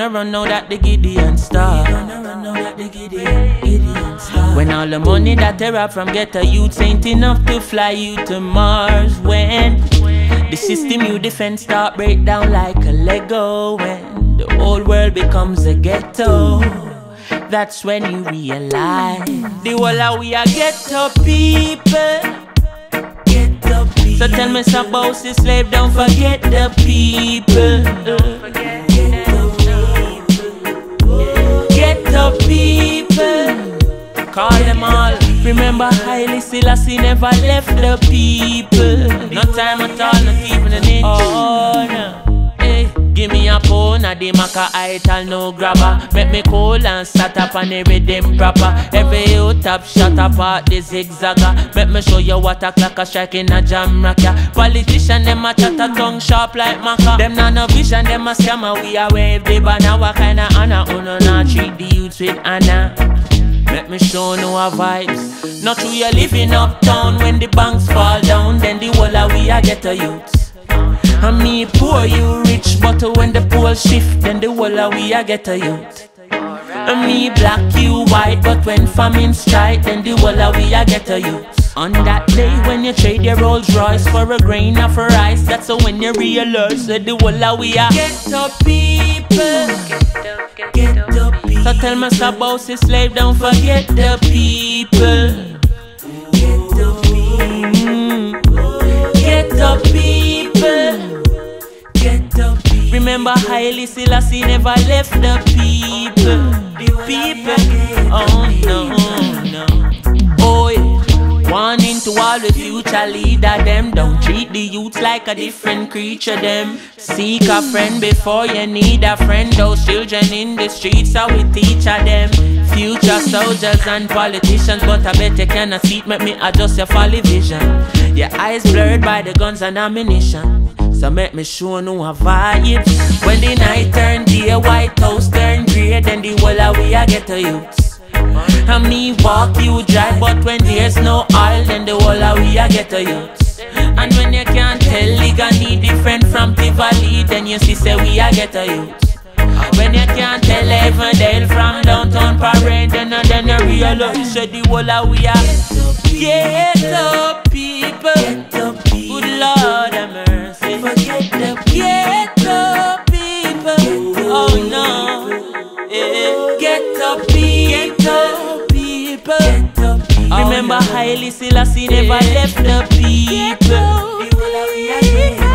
gonna run out at the Gideon star. When all the money that they rob from ghetto youths ain't enough to fly you to Mars. When the system you defend start break down like a Lego. When the whole world becomes a ghetto, that's when you realize the whole of we are ghetto people. So tell me some about the slave, don't forget the people. Ghetto people, call them all. Remember Haile Selassie never left the people. No time at all, not even an inch. Oh no. Hey, give me a phone, a the maca ital no grabber. Make me cool and start up on the rhythm proper. Every you top shot apart the zigzagger. Make me show you what a clock a strike in a jam rock ya. Politician them a chat a tongue sharp like maca. Them not no vision, them a scammer. We a wave the banner. What kind of honor? Uno not treat the youths with honor. Let me show no vibes. Not true you're living uptown. When the banks fall down, then the whole of we a get a youths. And me poor, you rich, but when the pool shift, then the whole of we a get a youth. And me black, you white, but when famine strike, then the whole of we a get a youth. On that day when you trade your Rolls Royce for a grain of rice, that's when you realize that the whole of we a get up people. Get up people. So tell me about the slave, don't forget the people. Get up people. Get up people. Get up people. Remember Haile Selassie never left the people. The people. Oh no, no. Oh yeah. Warning to all the future leader them. Don't treat the youths like a different creature them. Seek a friend before you need a friend. Those children in the streets how we teach them. Future soldiers and politicians, but I bet you cannot see it. Make me adjust your folly vision. Your eyes blurred by the guns and ammunition. So make me show no a vibe. When the night turn day, White House turn grey, then the whole of we a get a youths. And me walk, you drive, but when there's no oil, then the whole of we a get a youths. And when you can't tell Ligani different from Tivoli, then you see say we a get a youths. When you can't tell Evandale from downtown Parade, then you realize say the whole of we a get up people. Good Lord have mercy. Get up people. Oh no. Yeah. Get up people. Remember Haile Selassie never left the people.